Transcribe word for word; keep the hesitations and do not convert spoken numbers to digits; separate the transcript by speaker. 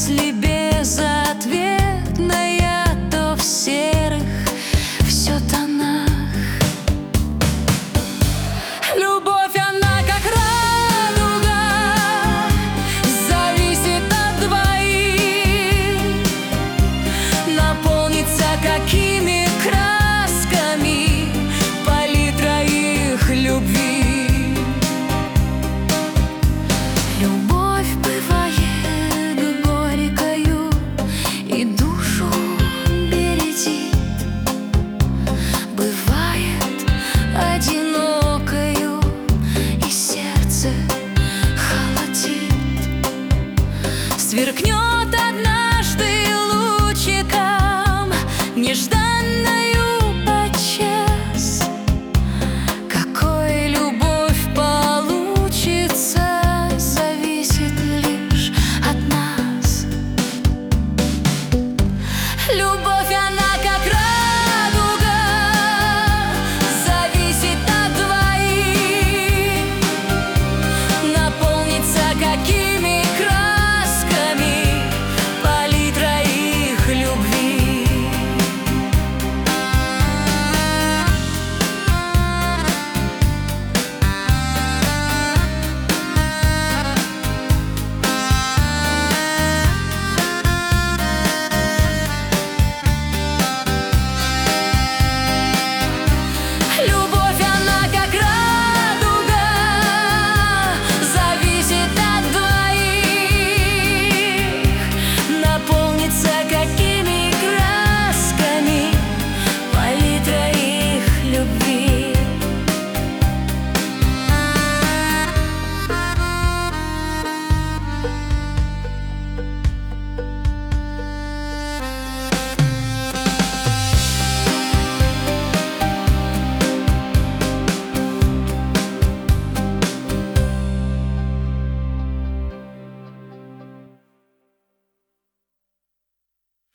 Speaker 1: Если безответная, то в серых все тонах. Любовь, она как радуга, зависит от двоих, наполнится какими красками палитра их любви. Любовь бывает горькою и душу бередит, бывает одинокою и сердце холодит. Сверкнет одна